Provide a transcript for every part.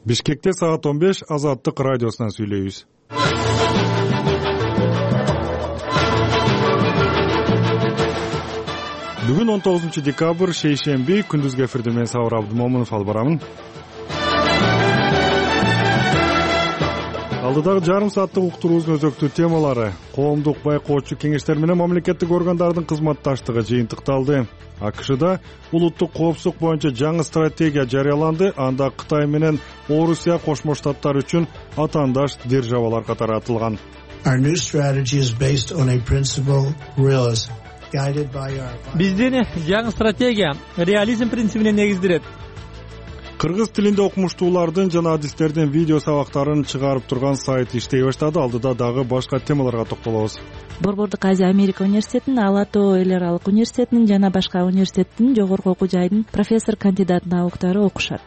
Бишкекте саат 15 Азаттык радиосунан сүйлөйбүз. Бүгүн 19 декабрь шейшемби, күндүзгү эфирде мен Сабыр Абдымомунов алып барамын. Алдыдагы жарым сааттык уктуруубуздун өзөктүү темалары: коомдук байкоочу кеңештер менен мамлекеттик органдардын кызматташтыгы жыйынтыкталды. АКШда улуттук коопсуздук боюнча жаңы стратегия жарыяланды. Анда Кытай менен Орусия Кошмо Штаттар үчүн атаандаш державалар катары атылган. Биздин жаңы стратегия реализм принцибине негизделет. Кыргыз тилинде окумуштуулардын жана адистердин видео сабактарын чыгарып турган сайт иштей баштады. Алдыда дагы башка темаларга токтолобуз. Борбордук Азия Америка университетинин, Ала Тоо эл аралык университетинин жана башка университеттин жогорку окуу жайынын профессор кандидат науктары окушат.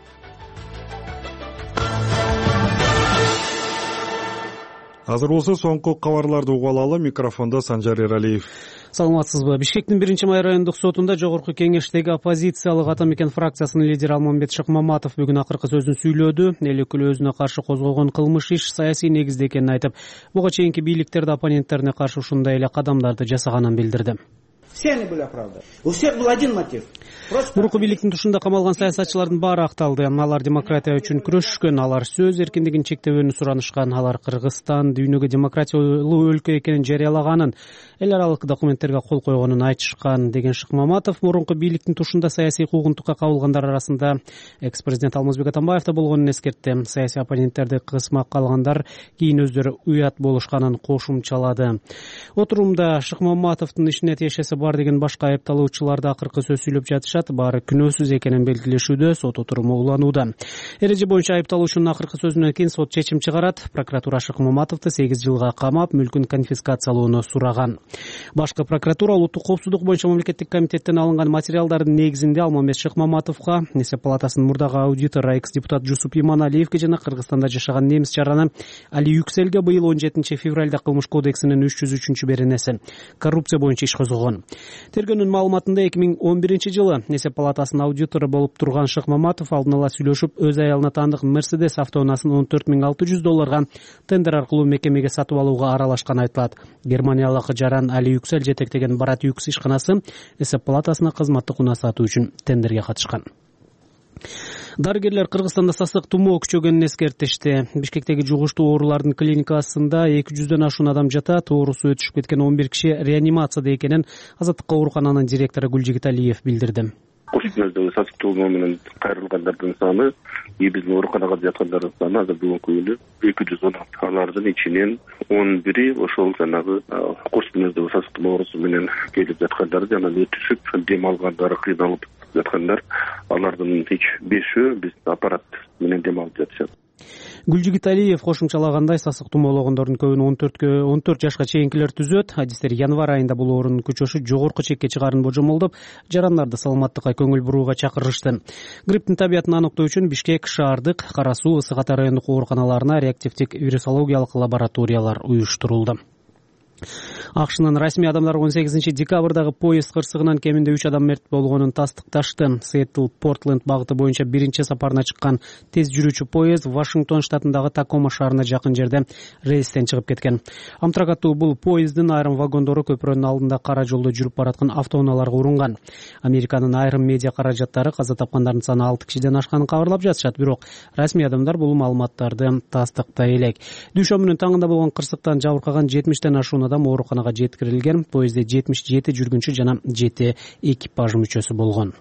Азыр болсо соңку кабарларды угуп алалы. Микрофондо Санжар Эралиев. Саламатсызбы. Бишкектин 1-май райондук сотунда жогорку кеңештеги оппозициялык Ата Мекен фракциясынын лидери Алмамбет Шыкмаматов бүгүн акыркы сөзүн сүйлөдү. Эл өкүлү өзүнө каршы козголгон кылмыш иш саясий негизде экенин айтып, буга чейинки бийликтерди оппоненттерине каршы ушундай эле кадамдарды жасаганын билдирди. Все они были оправданы. У всех был один мотив. Мурунку бийликтин тушунда камалган саясатчылардын баары акталды. Алар демократия үчүн күрөшүшкөн, алар сөз эркиндигин чектөөнү суранышкан, алар Кыргызстан дүйнөгө демократиялуу өлкө экенин жарыялаганын, эл аралык документтерге кол койгонун айтышкан деген Шыкмаматов мурунку бийликтин тушунда саясий куугунтукка кабылгандар арасында экс-президент Алмазбек Атамбаев да болгонун эскертти. Саясий оппоненттерди кысмакка алгандар кийин өздөрү уят болушканын кошумчалады. Отурумда Шыкмаматовдун ишине тиешеси бар деген башка айыпталуучулар да акыркы сөз сүйлөп жатышат. Баары күнөөсүз экенин белгилешүүдө, сот отуруму уланууда. Эреже боюнча айыпталуучунун акыркы сөзүнөн кийин сот чечим чыгарат. Прокуратура Шыкмаматовду 8 жылга камап, мүлкүн конфискациялоону сураган. Башкы прокуратура улуттук коопсуздук боюнча мамлекеттик комитеттен алынган материалдардын негизинде Алмамбет Шыкмаматовго, Эсеп палатасынын мурдагы аудитору экс-депутат Жусуп Иманалиевге жана Кыргызстанда жашаган немис жараны Али Юкселге быйыл 17 февралда кылмыш кодексинин 303-беренеси коррупция боюнча иш козголгон. Тергөөнүн маалыматында 2011 Эсеп палатасынын аудитору болуп турган Шыкмаматов алдын ала сүйлөшүп, өз аялына таандык Мерседес автоунаасын $14,600 тендер аркылуу мекемеге сатып алууга аралашканы айтылат. Германиялык жаран Али Юксел жетектеген Барат Юкс ишканасы Эсеп палатасына кызматтык унаа сатуу үчүн тендерге катышкан. Дарыгерлер Кыргызстанда сасык тумоо күчөгөнүн эскертишти. Бишкектеги жугуштуу оорулардын клиникасында 200дөн ашуун адам жатат. Оорусу өтүшүп кеткен 11 киши реанимацияда экенин Азаттыкка оорукананын директору Гүлжигит Алиев билдирди. Кош мүнөздөгү сасык тумоо менен кайрылгандардын саны, биздин ооруканага жаткандардын саны азыр бүгүнкү күнү 216. Алардын ичинен 11-и ошол жанагы кош мүнөздөгү сасык тумоо оорусу менен келип жаткандар жана өтүшүп дем алгандар, кыйналып жаткандар. Алардын 5-өө биз аппарат менен дем алып жатышат. Гүлжигит Алиев кошумчалагандай, сасык тумоологондордун көбүн 14 жашка чейинкилер түзөт. Адистер январь айында бул оорунун күчөшү жогорку чекке чыгаарын божомолдоп, жарандарды саламаттыкка көңүл бурууга чакырышты. Грипптин табиятын аныктоо үчүн Бишкек шаардык, Кара Суу, Ысык Ата райондук ооруканаларына реактивдик вирусологиялык лабораториялар уюштурулду. АКШнын расмий адамдары 18 декабрдагы поезд кырсыгынан кеминде 3 адам мерт болгонун тастыкташты. Сиэтл-Портленд багыты боюнча биринчи сапарына чыккан тез жүрүүчү поезд Вашингтон штатындагы Такома шаарына жакын жерде рейстен чыгып кеткен. Амтрак аттуу бул поезддин айрым вагондору көпүрөнүн алдында кара жолдо жүрүп бараткан автоунааларга урунган. Американын айрым медиа каражаттары каза тапкандардын саны 6 кишиден ашканын кабарлап жатышат, бирок расмий адамдар бул маалыматтарды тастыктай элек. Дүйшөмбүнүн таңында болгон кырсыктан жабыркаган 70ден ашуун адам ооруканага жеткирилген. Поездде 77 жүргүнчү жана 7 экипаж мүчөсү болгон.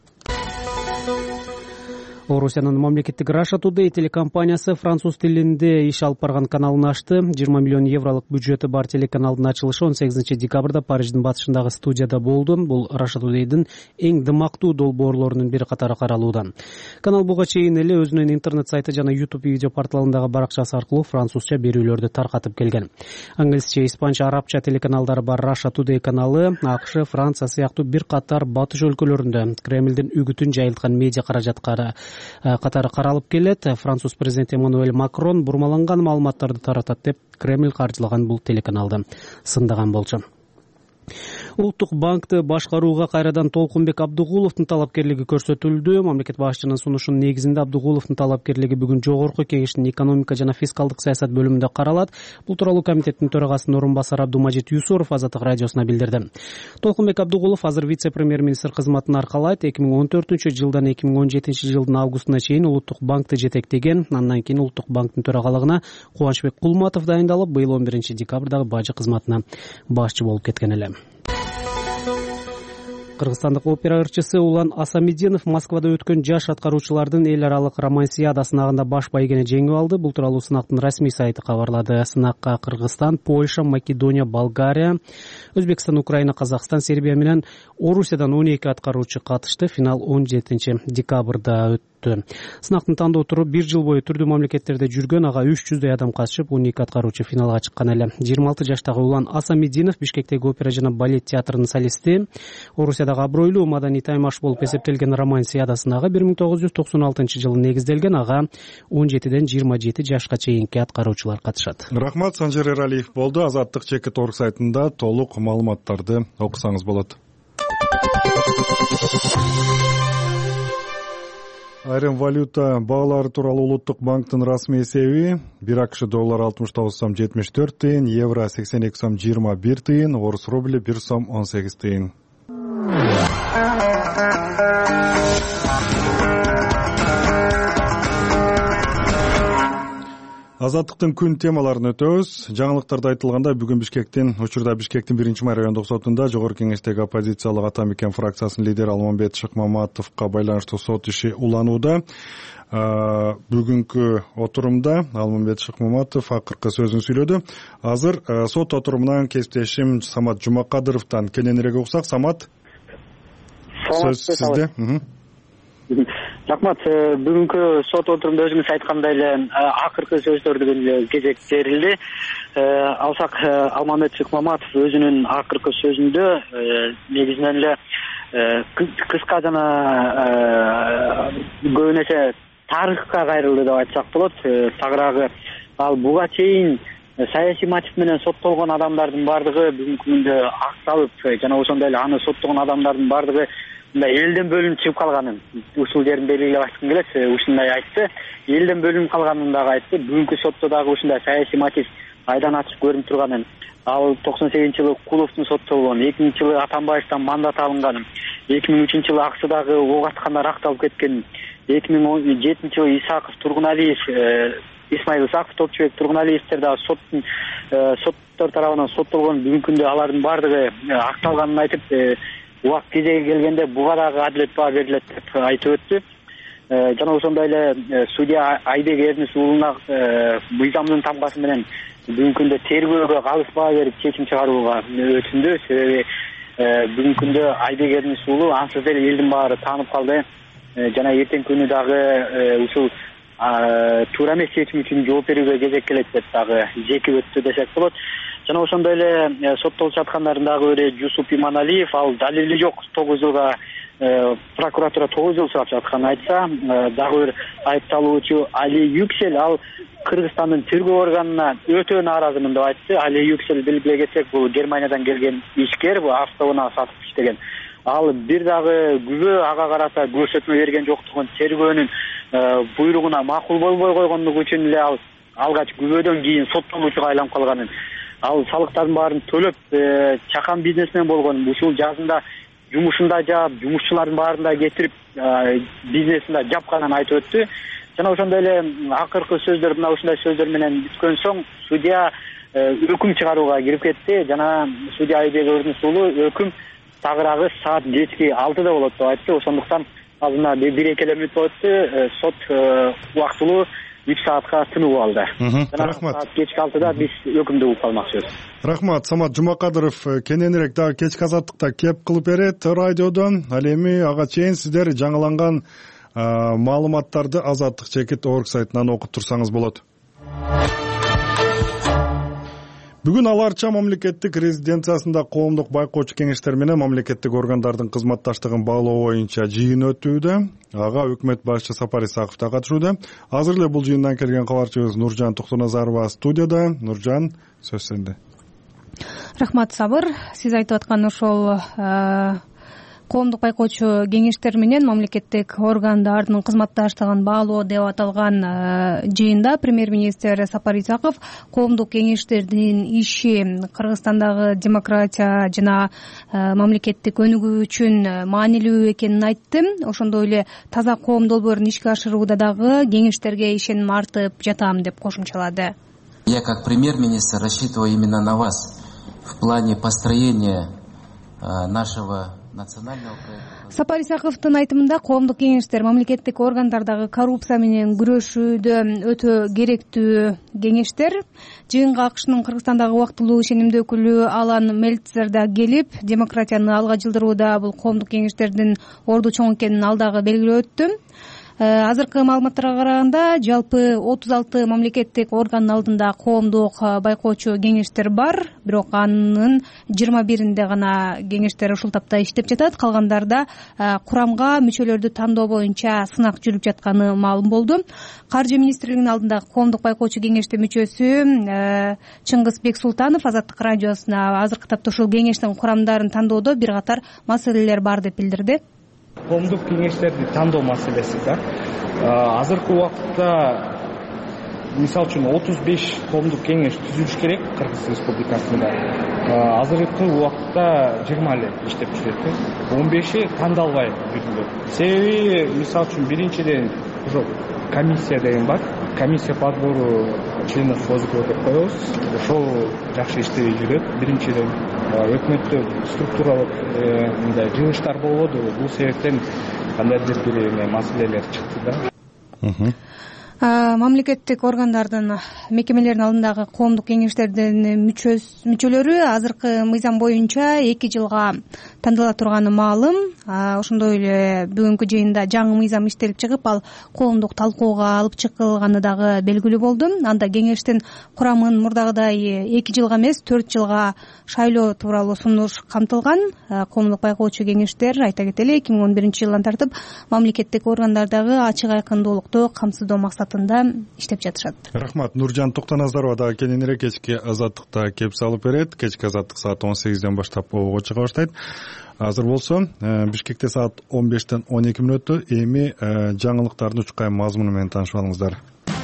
Орусиянын мамлекеттик Russia Today телекомпаниясы француз тилинде иш алып барган каналын ачты. 20 миллион евролук бюджети бар телеканалдын ачылышы 18 декабрда Париждин батышындагы студияда болду. Бул Russia Today'дин эң дымактуу долбоорлорунун бири катары каралууда. Канал буга чейин эле өзүнүн интернет сайты жана YouTube видео порталындагы баракчасы аркылуу французча берүүлөрдү таркатып келген. Англисче, испанча, арабча телеканалдары бар Russia Today каналы АКШ, Франция сыяктуу бир катар батыш өлкөлөрүндө Кремлдин үгүтүн жайылткан медиа каражаткары катары каралып келет. Француз президенти Эммануэль Макрон бурмаланган маалыматтарды таратат деп Кремль каржылаган бул телеканалды сындаган болчу. Улуттук банкты башкарууга кайрадан Толкунбек Абдыгуловдун талапкерлиги көрсөтүлдү. Мамлекет башчынын сунушунун негизинде Абдыгуловдун талапкерлиги бүгүн Жогорку Кеңештин экономика жана фискалдык саясат бөлүмүндө каралат. Бул тууралуу комитеттин төрагасынын орун басары Абдумажит Юсуров Азаттык радиосуна билдирди. Толкунбек Абдыгулов азыр вице-премьер-министр кызматын аркалайт. 2014-жылдан 2017-жылдын августуна чейин Улуттук банкты жетектеген. Андан кийин Улуттук банктын төрагалыгына Кубанычбек Кулматов дайындалып, быйыл 11-декабрдагы бажы кызматына башчы болуп кеткен эле. Кыргызстандык опера ырчысы Улан Асамидинов Москвада өткөн жаш аткаруучулардын эл аралык романсиада сынагында баш байгени жеңип алды. Бул тууралуу сынактын расмий сайты кабарлады. Сынакка Кыргызстан, Польша, Македония, Болгария, Өзбекстан, Украина, Казакстан, Сербия менен Орусиядан 12 аткаруучу катышты. Финал 17-декабрда өттү. Сынактын тандоо туру 1 жыл бою түрдүү мамлекеттерде жүргөн, ага 300дөй адам катышып, 12 аткаруучу финалга чыккан эле. 26 жаштагы Улан Асамидинов Бишкектеги опера жана балет театрынын солисти. Орусиядагы абройлуу маданий таймаш болуп эсептелген романсиада сынагы 1996-жылы негизделген, ага 17ден 27 жашка чейинки аткаруучулар катышат. Рахмат, Санжер Эралиев болду. Азаттык чекит орг сайтында толук маалыматтарды окусаңыз болот. Айрым валюта баалары тууралуу Улуттук банктын расмий эсеби: 1 АКШ доллары 69 сом 74 тыйын, евро 82 сом 21 тыйын, орус рубли 1 сом 18 тыйын. Азаттыктын күн темаларын өтөбүз. Жаңылыктарда айтылгандай, бүгүн Бишкектин 1-май райондук сотунда Жогорку Кеңештеги оппозициялык Ата Мекен фракциясынын лидери Алмамбет Шыкмаматовго байланыштуу сот иши уланууда. Бүгүнкү отурумда Алмамбет Шыкмаматов акыркы сөзүн сүйлөдү. Азыр сот отурумунан кесиптешим Самат Жумакадыровдон кененирээк уксак. Самат, сөз сизде. Рахмат, бүгүнкү сот отурумда өзүңүз айткандай эле акыркы сөздөргө кезек берилди. Алсак, Алмамбет Шыкмаматов өзүнүн акыркы сөзүндө негизинен эле кыска жана көбүн эсе тарыхка кайрылды деп айтсак болот. Тагыраагы ал буга чейин саясий мотив менен соттолгон адамдардын бардыгы бүгүнкү күндө акталып, жана ошондой эле аны соттогон адамдардын бардыгы элден бөлүнүп чыгып калганын, ушул жерин белгилеп айткым келет. Ушундай айтты. Элден бөлүнүп калганын дагы айтты. Бүгүнкү сотто дагы ушундай саясий мотив айдан ачык көрүнүп турганын. Ал 98-жылы Куловдун соттолгон, 2000-жылы Атамбаевден мандат алынганын, 2003-жылы Аксыдагы ок аткандар акталып кеткенин, 2007-жылы Исаков, Тургуналиев, Исмаил Исаков, Топчубек, Тургуналиевдер дагы соттор тарабынан соттолгон. Бүгүнкү күндө алардын бардыгы акталганын айтып, убакыт кезеги келгенде буга дагы адилет баа берилет деп айтып өттү. Жана ошондой эле судья Айбек Эрнис уулуна мыйзамдын тамгасы менен бүгүнкү күндө тергөөгө калыс баа берип чечим чыгарууга өтүндү. Себеби бүгүнкү күндө Айбек Эрнис уулу ансыз деле элдин баары таанып калды. Жана эртеңки күнү дагы ушул туура эмес чечим үчүн жооп берүүгө кезек келет деп дагы жекип өттү десек болот. Жана ошондой эле соттолуп жаткандардын дагы бири Жусуп Иманалиев, ал далили жок 9 жылга прокуратура 9 жыл сурап жатканын айтса, дагы бир айыпталуучу Али Юксель, ал Кыргызстандын тергөө органына өтө нааразымын деп айтты. Али Юксель белгилей кетсек, бул Германиядан келген ишкер, бул автоунаа сатып иштеген. Ал бир дагы күбө ага карата көрсөтмө берген жоктугун, тергөөнүн буйругуна макул болбой койгондугу үчүн эле ал алгач күбөдөн кийин соттолуучуга айланып калганын, ал салыктардын баарын төлөп чакан бизнесмен болгонун, ушул жазында жумушунда жаап, жумушчулардын баарын да кетирип бизнесинде жапканын айтып өттү. Жана ошондой эле акыркы сөздөр, мына ушундай сөздөр менен бүткөн соң судья өкүм чыгарууга кирип кетти. Жана судья Айбек Эрнис уулу өкүм тагыраагы саат кечки 6-да болот деп айтты. Ошондуктан азырына 1-2 мүнөт болупту. Сот убактылуу 3 саатка тынуу алды. Рахмат. Саат кечки 6-да биз өкүмдү угуп калмакчыбыз. Рахмат. Самат Жумакадыров кененирээк дагы кечки азаттыкта кеп кылып берет радиодон. Ал эми ага чейин сиздер жаңыланган маалыматтарды Азаттык чекит орг сайтынан окуп турсаңыз болот. Бүгүн Ала Арча мамлекеттик резиденциясында коомдук байкоочу кеңештер менен мамлекеттик органдардын кызматташтыгын баалоо боюнча жыйын өтүүдө. Ага өкмөт башчы Сапар Исаков да катышууда. Азыр эле бул жыйындан келген кабарчыбыз Нуржан Токтоназарова студияда. Нуржан, сөз сенде. Рахмат, Сабыр. Сиз айтып аткан ошол коомдук байкоочу кеңештер менен мамлекеттик органдардын кызматташтыгын баалоо деп аталган жыйында премьер-министр Сапар Исаков коомдук кеңештердин иши Кыргызстандагы демократия жана мамлекеттик өнүгүү үчүн маанилүү экенин айтты. Ошондой эле таза коом долбоорун ишке ашырууда дагы кеңештерге ишеним артып жатам деп кошумчалады. Я как премьер-министр рассчитываю именно на вас в плане построения нашего национального проекта. Сапар Исаковдун айтымында коомдук кеңештер мамлекеттик органдардагы коррупция менен күрөшүүдө өтө керектүү кеңештер. Жыйынга АКШнын Кыргызстандагы убактылуу ишенимдүү өкүлү Алан Мельцер да келип, демократияны алга жылдырууда бул коомдук кеңештердин орду чоң экенин ал дагы белгилеп өттү. Азыркы маалыматтарга караганда жалпы 36 мамлекеттик органдын алдында коомдук байкоочу кеңештер бар, бирок анын 21-inde гана кеңештер ушул тапта иштеп жатат. Калгандарда курамга мүчөлөрдү тандоо боюнча сынак жүрүп жатканы маалым болду. Каржы министрлигинин алдындагы коомдук байкоочу кеңештин мүчөсү Чыңгыз Бексултанов Азаттык радиосуна азыркы тапта ушул кеңештин курамдарын тандоодо бир катар маселелер бар деп билдирди. Коомдук кеңештерди тандоо маселеси да. Азыркы убакытта мисалы үчүн 35 коомдук кеңеш түзүлүш керек Кыргыз Республикасында. Азыркы убакытта 20 эле иштеп жүрөт. 15-и тандалбай жүрүлөт. Себеби мисалы үчүн биринчиден ошо комиссия деген бар. Комиссия подбору членов ФОЗГО деп коебуз. Ошол жакшы иштебей жүрөт. Биринчиден өкмөттө структуралык мындай жыгылыштар болбоду. Бул себептен кандайдыр бир маселелер чыкты да. Мамлекеттик органдардын мекемелердин алдындагы коомдук кеңештердин мүчөлөрү азыркы мыйзам боюнча 2 жылга тандала турганы маалым. Ошондой эле бүгүнкү жыйында жаңы мыйзам иштелип чыгып, ал коомдук талкууга алып чыгылганы дагы белгилүү болду. Анда кеңештин курамын мурдагыдай 2 жылга эмес, 4 жылга шайлоо тууралуу сунуш камтылган. Коомдук байкоочу кеңештер, айта кетели, 2011-жылдан тартып мамлекеттик органдардагы ачык айкындуулукту камсыздоо максатында иштеп жатышат. Рахмат. Нуржан Токтоназарова дагы кененирээк кечки Азаттыкта кеп салып берет. Кечки Азаттык саат 18-ден баштап болууга чыга баштайт. Азыр болсо Бишкекте саат 15-тен 12 мүнөттө эми жаңылыктардын учкай мазмуну менен таанышып алыңыздар.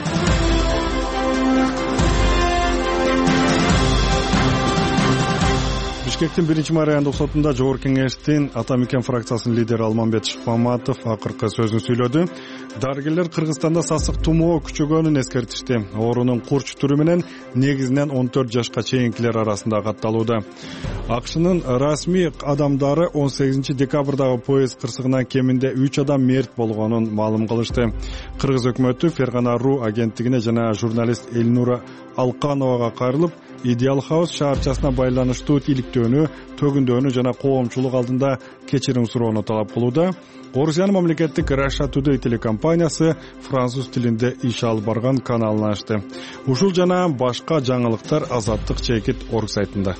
Бишкектин 1-май райондук сотунда Жогорку Кеңештин Ата Мекен фракциясынын лидери Алмамбет Шыкмаматов акыркы сөзүн сүйлөдү. Дарыгерлер Кыргызстанда сасык тумоо күчөгөнүн эскертишти. Оорунун курч түрү менен негизинен 14 жашка чейинкилер арасында катталууда. АКШнын расмий адамдары 18 декабрдагы поезд кырсыгынан кеминде 3 адам мерт болгонун маалым кылышты. Кыргыз өкмөтү Фергана.ру агенттигине жана журналист Элнура Алкановага кайрылып, Идеал Хаус шаарчасына байланыштуу иликтөөнү, төгүндөөнү жана коомчулук алдында кечирим суроону талап кылууда. Орусиянын мамлекеттик Russia Today телекомпаниясы француз тилинде иш алып барган каналын ачты. Ушул жана башка жаңылыктар Азаттык.org сайтында.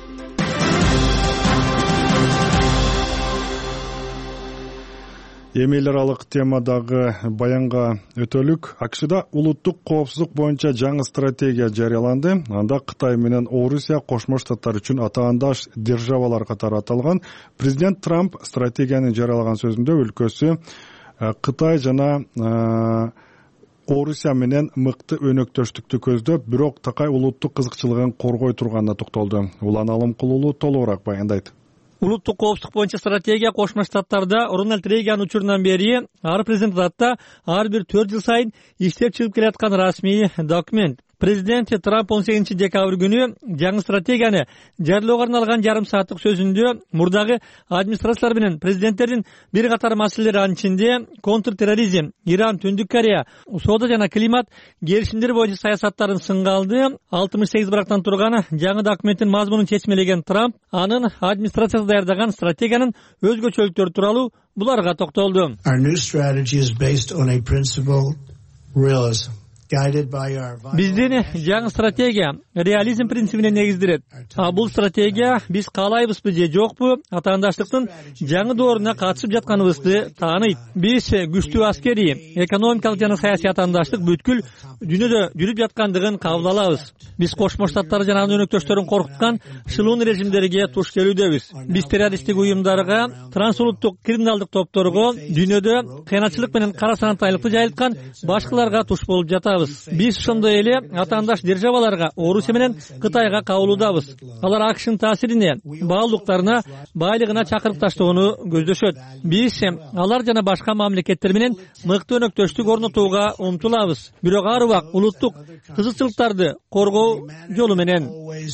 Эми эл аралык темадагы баянга өтөлүк. АКШда улуттук коопсуздук боюнча жаңы стратегия жарыяланды. Анда Кытай менен Орусия Кошмо Штаттар үчүн атаандаш державалар катары аталган. Президент Трамп стратегияны жарыялаган сөзүндө өлкөсү Кытай жана Орусия менен мыкты өнөктөштүктү көздөп, бирок такай улуттук кызыкчылыгын коргой турганына токтолду. Улан Алымкулуулу толугураак баяндайт. Улуттук коопсуздук боюнча стратегия Кошмо Штаттарда Рональд Рейган учурунан бери ар президент атта ар бир 4 жыл сайын иштеп чыгып келаткан расмий документ. Президент Трамп 18 декабрь күнү жаңы стратегияны жарыялоого арналган жарым сааттык сөзүндө мурдагы администрациялар менен президенттердин бир катар маселелери, анын ичинде контртерроризм, Иран, Түндүк Корея, соода жана климат келишимдери боюнча саясаттарын сынга алды. 68 барактан турган жаңы документтин мазмунун чечмелеген Трамп анын администрациясы даярдаган стратегиянын өзгөчөлүктөрү тууралуу буларга токтолду. Our new strategy is based on a principle, realism. Биздин жаңы стратегия реализм принцибине негизделет. Бул стратегия биз каалайбызбы же жокпу атаандаштыктын жаңы дооруна катышып жатканыбызды тааныйт. Биз күчтүү аскерий, экономикалык жана саясий атаандаштык бүткүл дүйнөдө жүрүп жаткандыгын кабыл алабыз. Биз Кошмо Штаттар жана анын өнөктөштөрүн коркуткан шылуун режимдерге туш келүүдөбүз. Биз террористтик уюмдарга, трансулуттук криминалдык топторго, дүйнөдө кыянатчылык менен кара санатайлыкты жайылткан башкаларга туш болуп жатабыз. Биз ошондой эле атаандаш державаларга, Орусия менен Кытайга кабылуудабыз. Алар АКШнын таасирине, баалуулуктарына, байлыгына чакырып таштоону көздөшөт. Биз алар жана башка мамлекеттер менен мыкты өнөктөштүк орнотууга умтулабыз. Бирок ар убак улуттук кызыкчылыктарды коргоо жолу менен,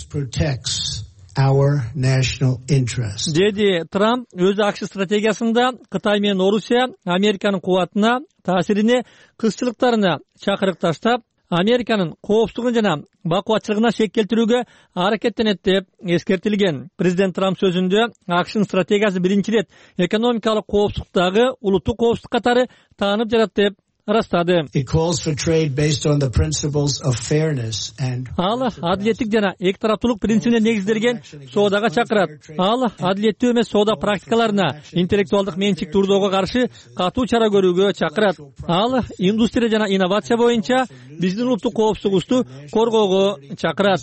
деди Трамп өзү АКШ стратегиясында Кытай менен Орусия Американын кубатына, таасирине, кызчылыктарына чакырык таштап, Американын коопсуздугун жана бакубатчылыгына шек келтирүүгө аракеттенет деп эскертилген. Президент Трамп сөзүндө АКШнын стратегиясы биринчи ирет экономикалык коопсуздуктагы улуттук коопсуздук катары таанып жатат деп ырастады. Ал адилеттик жана эки тараптуулук принцибине негизделген соодага чакырат. Ал адилеттүү эмес соода практикаларына, интеллектуалдык менчик турдоого каршы катуу чара көрүүгө чакырат. Ал индустрия жана инновация боюнча биздин улуттук коопсуздугубузду коргоого чакырат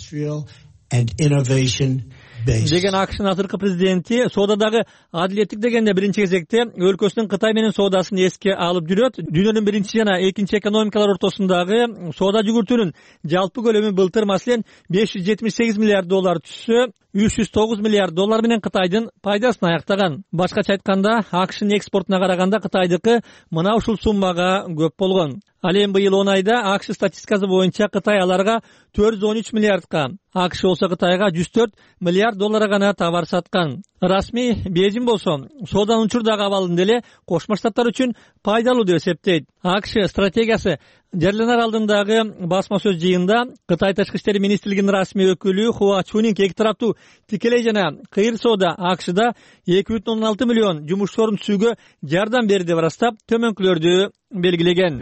деген АКШнын азыркы президенти соодадагы адилеттик дегенде биринчи кезекте өлкөсүнүн Кытай менен соодасын эске алып жүрөт. Дүйнөнүн биринчи жана экинчи экономикалар ортосундагы соода жүгүртүүнүн жалпы көлөмү былтыр маселен $578 миллиард түшсө, $309 миллиард менен Кытайдын пайдасын аяктаган. Башкача айтканда, АКШнын экспортуна караганда Кытайдыкы мына ушул суммага көп болгон. Ал эми быйыл 10 айда АКШ статистикасы боюнча Кытай аларга $413 миллиардка, АКШ болсо Кытайга $104 миллиард гана товар саткан. Расмий Бейжин болсо сооданын учурдагы абалын деле Кошмо Штаттар үчүн пайдалуу деп эсептейт. АКШ стратегиясы жарыяланар алдындагы басма сөз жыйында Кытай Тышкы иштер министрлигинин расмий өкүлү Хуа Чунинг эки тараптуу тикелей жана кыйыр соода АКШда 2,16 миллион жумуш орун түзүүгө жардам берди деп ырастап, төмөнкүлөрдү белгилеген.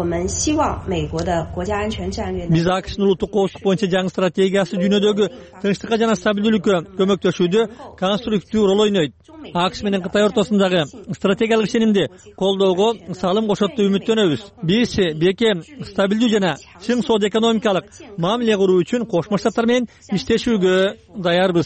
Биз АКШнын улуттук коопсуздук боюнча жаңы стратегиясы дүйнөдөгү тынчтыкка жана стабилдүүлүккө көмөктөшүүдө конструктив роль ойнойт. АКШ менен Кытай ортосундагы стратегиялык ишенимди колдоого салым кошот деп үмүттөнөбүз. Биз бекем, стабилдүү жана чың соода экономикалык мамиле куруу үчүн Кошмо Штаттар менен иштешүүгө даярбыз,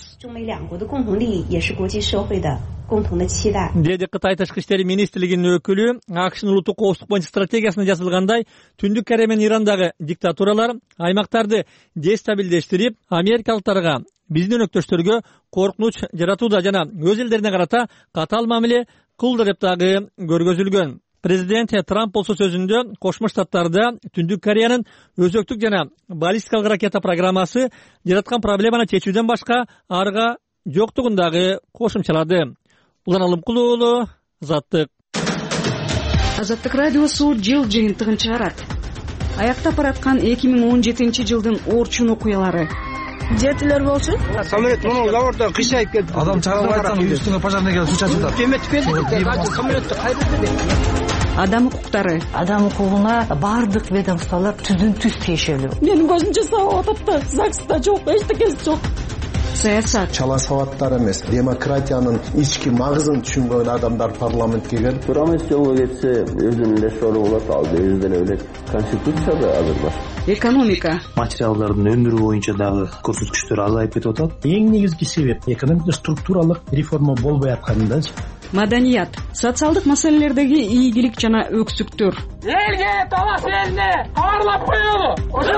деди Кытай Тышкы иштер министрлигинин өкүлү. АКШнын улуттук коопсуздук боюнча стратегиясында жазылгандай, Түндүк Корея менен Ирандагы диктатуралар аймактарды дестабилдештирип, америкалыктарга, биздин өнөктөштөргө коркунуч жаратууда жана өз элдерине карата катаал мамиле кылды деп дагы көргөзүлгөн. Президент Трамп болсо сөзүндө Кошмо Штаттарда Түндүк Кореянын өзөктүк жана баллистикалык ракета программасы жараткан проблеманы чечүүдөн башка арга жоктугун дагы кошумчалады. Улан Алымкул уулу, Азаттык. Азаттык радиосу жыл жыйынтыгын чыгарат. Аяктап бараткан 2017 жылдын орчун окуялары. Жетилер болчу. Самолет муну лавордон кыйшайып кетти. Адам чыгарып айткан үстүнө пожарный келип суу чачылды. Кеметип келди. Самолетти кайрылды. Адам укуктары. Адам укугуна бардык ведомстволор түздүн түз тиешелүү. Менин көзүмчө сабап атат. ЗАГСта жок, эчтекеси жок. Саясат. Чала сабаттар эмес, демократиянын ички магызын түшүнгөн адамдар парламентке келип, парламент жолго кетсе өзүнүн эле сору болот, ал өзү деле элек конституцияда азыр бар. Экономика. Материалдардын өндүрүү боюнча дагы көрсөткүчтөр азайып кетип атат. Эң негизги себеп экономика структуралык реформа болбой атканында. Маданият. Социалдык маселелердеги ийгилик жана өксүктөр. Элге талаш элине кабарлап коелу.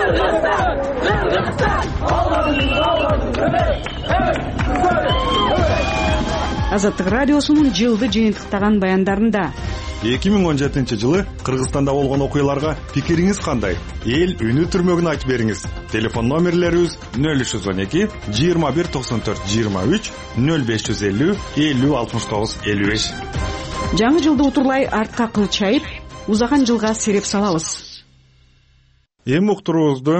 Азаттык радиосунун жылды жыйынтыктаган баяндарында 2017 жылы Кыргызстанда болгон окуяларга пикириңиз кандай? Эл үнү түрмөгүн айтып бериңиз. Телефон номерлерибиз 0312 21 94 23 0550 50 69 55. Жаңы жылды утурлай артка кылчайып, узаган жылга сереп салабыз. Эми уктуруубузду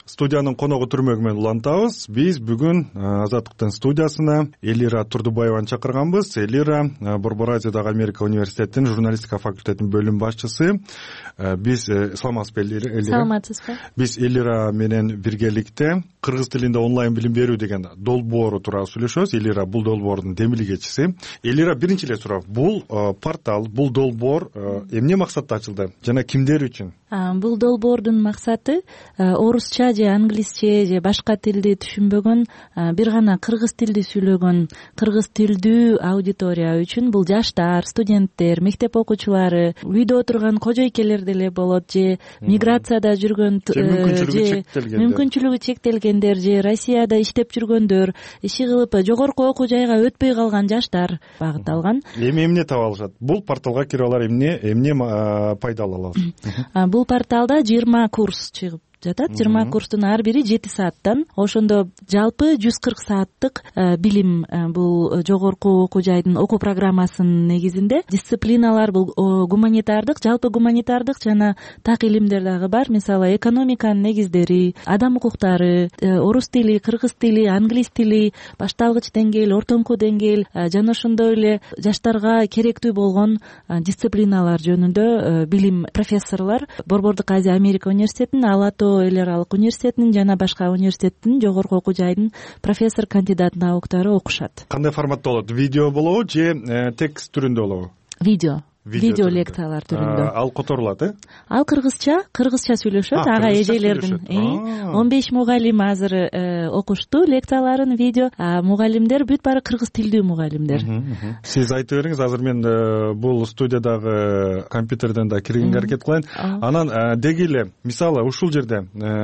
студиянын коногу түрмөгү менен улантабыз. Биз бүгүн Азаттыктын студиясына Элира Турдубаеваны чакырганбыз. Элира Борбор Азиядагы Америка университетинин журналистика факультетинин бөлүм башчысы. Биз саламатсызбы Элира? Саламатсызбы. Биз Элира менен биргеликте кыргыз тилинде онлайн билим берүү деген долбоору тууралуу сүйлөшөбүз. Элира бул долбоордун демилгечиси. Элира, биринчи эле суроо, бул портал, бул долбоор эмне максатта ачылды жана кимдер үчүн? Бул долбоордун максаты орусча же англисче же башка тилди түшүнбөгөн, бир гана кыргыз тилди сүйлөгөн, кыргыз тилдүү аудитория үчүн, бул жаштар, студенттер, мектеп окуучулары, үйдө отурган кожойкелер деле болот, же миграцияда жүргөн, же мүмкүнчүлүгү чектелгендер, же Россияда иштеп жүргөндөр, иши кылып жогорку окуу жайга өтпөй калган жаштар багытталган. Эми эмне таба алышат? Бул порталга кирип алар эмне пайда ала алат? Бул порталда 20 курс чыгып жатат. 20 курстун ар бири 7 сааттан. Ошондо жалпы 140 сааттык билим, бул жогорку окуу жайдын окуу программасынын негизинде. Дисциплиналар бул гуманитардык, жалпы гуманитардык жана так илимдер дагы бар. Мисалы экономиканын негиздери, адам укуктары, орус тили, кыргыз тили, англис тили, башталгыч деңгээл, ортоңку деңгээл жана ошондой эле жаштарга керектүү болгон дисциплиналар жөнүндө билим профессорлор Борбордук Азия Америка университетинин, Алато эл аралык университетинин жана башка университеттин жогорку окуу жайдын профессор, кандидат науктары окушат. Кандай форматта болот? Видео болобу же текст түрүндө болобу? Видео лекциялар түрүндө. Ал которулат, Ал кыргызча сүйлөшөт. Ага эжелердин 15 мугалим азыр окушту лекцияларын видео. Мугалимдер бүт баары кыргыз тилдүү мугалимдер. Сиз айтып бериңиз, азыр мен бул студиядагы компьютерден да киргенге аракет кылайын. Анан деги эле, мисалы, ушул жерде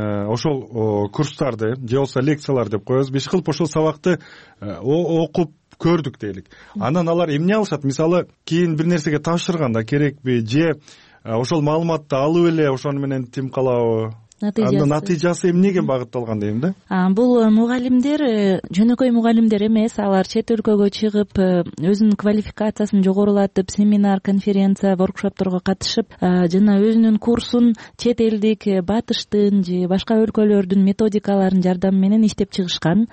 ошол курстарды же болбосо лекциялар деп коебуз. Беш кылып ошол сабакты окуп көрдүк дейлик. Анан алар эмне алышат? Мисалы, кийин бир нерсеге тапшырганда керекпи, же ошол маалыматты алып эле ошону менен тим калабы? Натыйжасы эмнеге багытталган дейм да? Бул мугалимдер жөнөкөй мугалимдер эмес, алар чет өлкөгө чыгып, өзүнүн квалификациясын жогорулатып, семинар, конференция, воркшопторго катышып, жана өзүнүн курсун чет элдик, батыштын же башка өлкөлөрдүн методикаларын жардамы менен иштеп чыгышкан.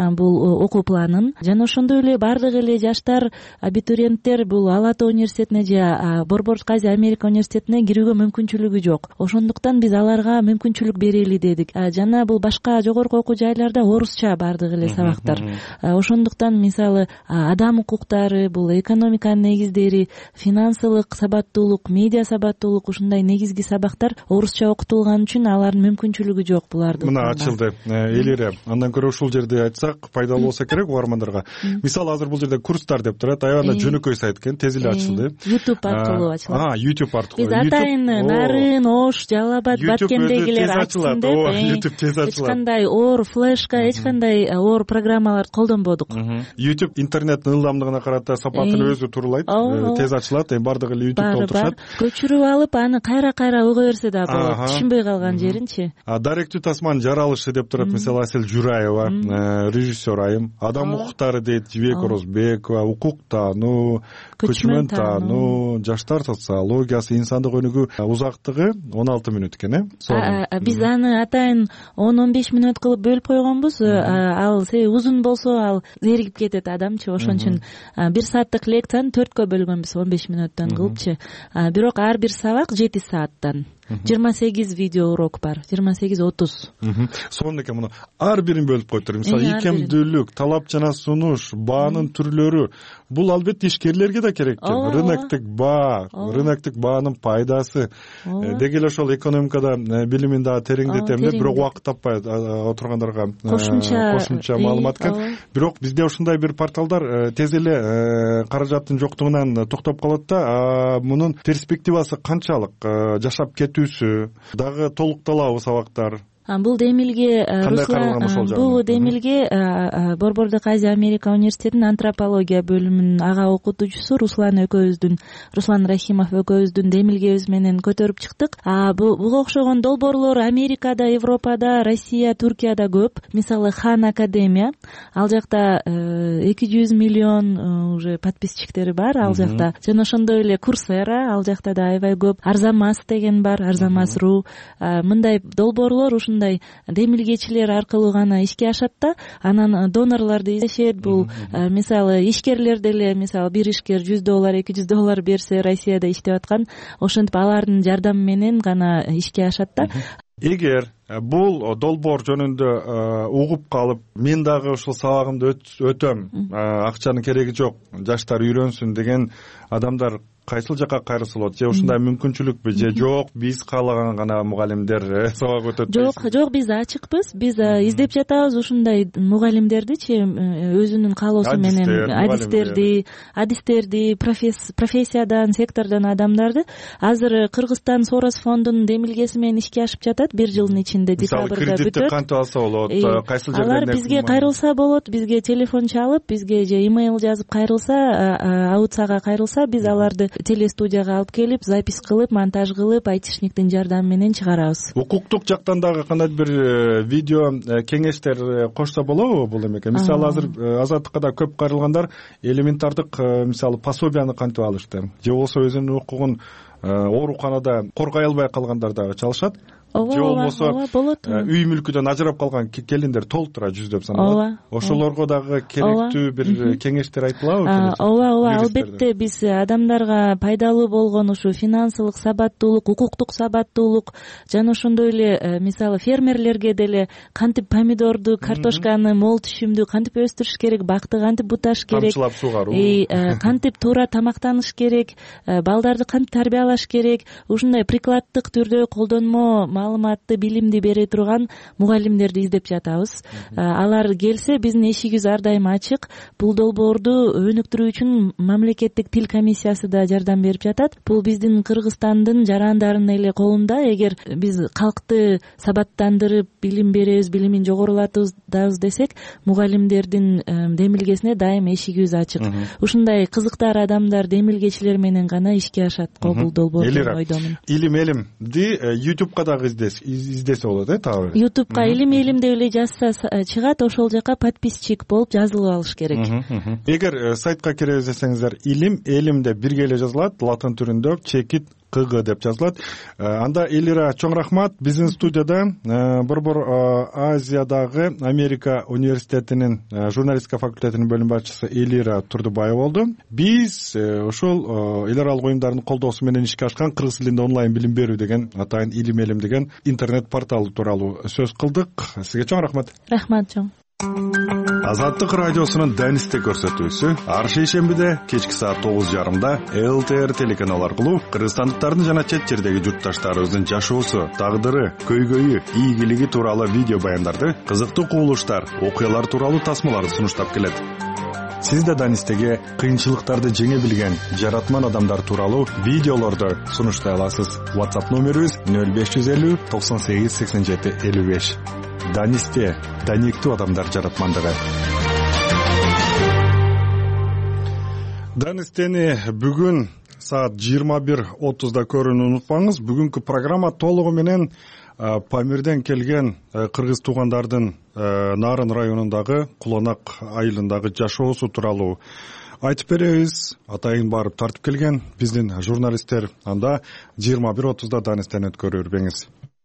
Бул окуу планын. Жана ошондой эле бардык эле жаштар, абитуриенттер бул Алато университетине же Борбордук Азия Америка университетине кирүүгө мүмкүнчүлүгү жок. Ошондуктан биз аларга мүмкүнчүлүк берели дедик. Жана бул башка жогорку окуу жайларда орусча бардык эле сабактар. Ошондуктан мисалы адам укуктары, бул экономиканын негиздери, финансылык сабаттуулук, медиа сабаттуулук, ушундай негизги сабактар орусча окутулган үчүн алардын мүмкүнчүлүгү жок буларды. Мына ачылды. Элире, андан көрө ушул жерде айтсак пайдалуу болсо керек угармандарга. Мисалы азыр бул жерде курстар деп турат, аябай жөнөкөй сайт экен, тез эле ачылды. YouTube аркылуу ачылат. YouTube аркылуу. Биз Атайын, Нарын, Ош, Жалал Абад, Баткендегилер ачылат деп. YouTube тез ачылат. Эч кандай оор флешка, эч кандай оор программалар колдонбодук. YouTube интернеттин ылдамдыгына карата сапатын өзү тууралайт, тез ачылат, бардыгы эле YouTube'да отурушат. Көчүрүп алып, аны кайра уга берсе да болот, түшүнбөй калган жеринчи. Даректүү тасманын жаралышы деп турат, мисалы Асел Жураева, режиссер айым, адам укуктары дейт, Жибек Орозбекова, укуктануу, көчмөн таануу, жаштар социологиясы, инсандык өнүгүү, узактыгы 16 мүнөт экен, Биз аны атайын 10-15 мүнөт кылып бөлүп койгонбуз. Ал узун болсо ал зеригип кетет адамчы, ошон үчүн 1 сааттык лекцияны 4кө бөлгөнбүз, 15 мүнөттөн кылыпчы. Бирок ар бир сабак 7 сааттан. 28 видео урок бар, 28-30. Сонун экен, муну ар бирин бөлүп коюптур. Мисалы икемдүүлүк, талап жана сунуш, баанын түрлөрү. Бул албетте ишкерлерге да керектүү. Рыноктук баанын пайдасы. Деги эле ошол экономикада билимин дагы тереңдетем деп, бирок убакыт таппай отургандарга кошумча маалымат экен. Бирок бизде ушундай бир порталдар тез эле каражаттын жоктугунан токтоп калат да, мунун перспективасы канчалык, жашап кетүүсү дагы толукталабы сабактар? Бул демилге бул демилге Борбордук Азия Америка университетинин антропология бөлүмүнүн ага окутуучусу Руслан Рахимов экөөбүздүн демилгебиз менен көтөрүп чыктык. Буга окшогон долбоорлор Америкада, Европада, Россия, Туркияда көп. Мисалы Хан Академия, ал жакта 200 миллион уже подписчиктери бар ал жакта. Жана ошондой эле Курсера, ал жакта да аябай көп. Арзамас деген бар, Арзамас.ру. Мындай долбоорлор ушундай ушундай демилгечилер аркылуу гана ишке ашат да, анан донорлорду издешет. Бул мисалы ишкерлер деле, мисалы бир ишкер $100, $200 берсе, Россияда иштеп аткан, ошентип алардын жардамы менен гана ишке ашат да. Эгер бул долбоор жөнүндө угуп калып, мен дагы ушул сабагымды өтөм, акчанын кереги жок, жаштар үйрөнсүн деген адамдар кайсыл жакка кайрылса болот? Же ушундай мүмкүнчүлүкпү, же жок, биз каалаган гана мугалимдер сабак өтөт? Жок, биз ачыкпыз, биз издеп жатабыз ушундай мугалимдердичи, өзүнүн каалоосу менен адистерди, профессиядан, сектордон адамдарды. Азыр Кыргызстан Сорос фондунун демилгеси менен ишке ашып жатат, 1 жылдын ичинде декабрда бүтөт. Мисалы кредитти кантип алса болот, кайсыл жерден? Алар бизге кайрылса болот, бизге телефон чалып, бизге же имейл жазып кайрылса, аутсага кайрылса, биз аларды телестудияга алып келип, запись кылып, монтаж кылып, айтишниктин жардамы менен чыгарабыз. Укуктук жактан дагы кандайдыр бир видео кеңештер кошсо болобу бул эмеге? Мисалы азыр Азаттыкка да көп кайрылгандар элементардык мисалы пособияны кантип алышты, же болбосо өзүнүн укугун ооруканада коргой албай калгандар дагы чалышат. Же болбосо үй мүлкүдөн ажырап калган келиндер толтура жүздөп саналат. Ошолорго дагы керектүү бир кеңештер айтылабы? Ооба, албетте биз адамдарга пайдалуу болгон ушу финансылык сабаттуулук, укуктук сабаттуулук жана ошондой эле мисалы фермерлерге деле кантип помидорду, картошканы мол түшүмдүү кантип өстүрүш керек, бакты кантип буташ керек, тамчылап сугаруу, кантип туура тамактаныш керек, балдарды кантип тарбиялаш керек, ушундай прикладдык түрдө колдонмо маалыматты, билимди бере турган мугалимдерди издеп жатабыз. Алар келсе, биздин эшигибиз ар дайым ачык. Бул долбоорду өнүктүрүү үчүн мамлекеттик тил комиссиясы да жардам берип жатат. Бул биздин Кыргызстандын жарандарынын эле колунда. Эгер биз калкты сабаттандырып, билим беребиз, билимин жогорулатабыз десек, мугалимдердин демилгесине дайым эшигибиз ачык. Ушундай кызыктар адамдар, демилгечилер менен гана ишке ашат бул долбоорду ойдомун. Илим-элимди YouTube'ка дагы издесе болот, табы? YouTube'ка илим-элим деп эле жазса чыгат, ошол жака подписчик болуп жазылып алыш керек. Эгер сайтка кире десеңиздер, илим-элим деп бирге эле жазылат, латын түрүндө, чекит КГ деп жазылат. Анда Элира чоң рахмат. Биздин студияда Борбор Азиядагы Америка университетинин журналистика факультетинин бөлүм башчысы Элира Турдубаева болду. Биз ошол эл аралык уюмдардын колдоосу менен ишке ашкан кыргыз тилинде онлайн билим берүү деген атайын илим-элим деген интернет порталы тууралуу сөз кылдык. Сизге чоң рахмат. Рахмат чоң. Азаттык радиосунун Данисте көрсөтүүсү ар шейшембиде кечки саат 9:30 ЛТР телеканалы аркылуу кыргызстандыктардын жана чет жердеги журтташтарыбыздын жашоосу, тагдыры, көйгөйү, ийгилиги тууралуу видео баяндарды, кызыктуу кубулуштар, окуялар тууралуу тасмаларды сунуштап келет. Сиз да Данистеге кыйынчылыктарды жеңе билген жаратман адамдар тууралуу видеолорду сунуштай аласыз. WhatsApp номерибиз 0550 98 87 55. Данисте, даниктүү адамдар жаратмандыгы. Данистени бүгүн саат 21:30 көрүүнү унутпаңыз. Бүгүнкү программа толугу менен Памирден келген кыргыз туугандардын Нарын районундагы Куланак айылындагы жашоосу тууралуу айтып беребиз. Атайын барып тартып келген биздин журналисттер. Анда 21:30 Данистен өткөрүп бербеңиз.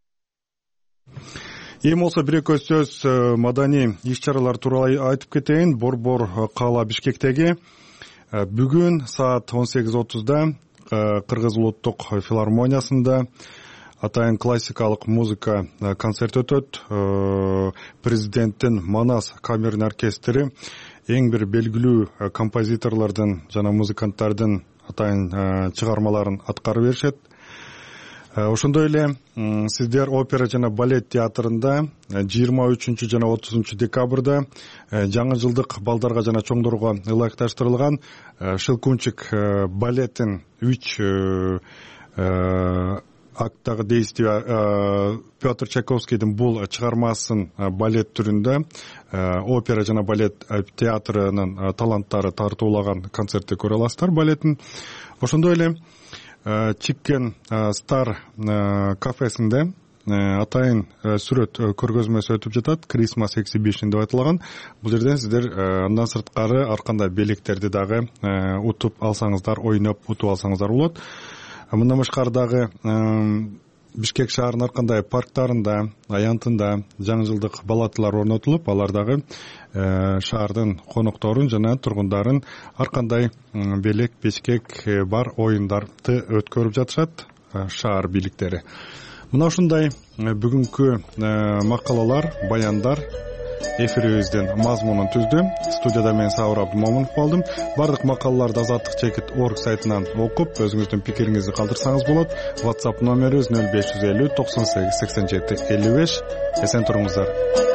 Эми болсо бир-эки сөз маданий иш-чаралар тууралуу айтып кетейин. Борбор каала Бишкектеги бүгүн саат 18:30 Кыргыз улуттук филармониясында атайын классикалык музыка концерт өтөт. Президенттин Манас камерный оркестри эң бир белгилүү композиторлордун жана музыканттардын атайын чыгармаларын аткарып беришет. Ошондой эле сиздер опера жана балет театрында 23 жана 30 декабрда жаңы жылдык балдарга жана чоңдорго ылайыкташтырылган Шелкунчик балеттин 3 актагы действия Петр Чайковскийдин бул чыгармасын балет түрүндө опера жана балет театрынын таланттары тартуулаган концертти көрө аласыздар балеттин. Ошондой эле Чиккен Стар кафесинде атайын сүрөт көргөзмөсү өтүп жатат. Christmas Exhibition деп айтылган. Бул жерден сиздер андан сырткары ар кандай белектерди дагы утуп алсаңыздар, ойноп утуп алсаңыздар болот. Мындан башкары дагы Бишкек шаарынын ар кандай парктарында, аянтында жаңы жылдык балатылар орнотулуп, алар дагы шаардын конокторун жана тургундарын ар кандай белек, бешкек бар оюндарды өткөрүп жатышат шаар бийликтери. Мына ушундай бүгүнкү макалалар, баяндар эфирибиздин мазмунун түздү. Студияда мен Сабыр Абдымомунов болдум. Бардык макалаларды azatlyk.org сайтынан окуп, өзүңүздүн пикириңизди калтырсаңыз болот. WhatsApp номерибиз 0550 98 87 55. Эсен туруңуздар.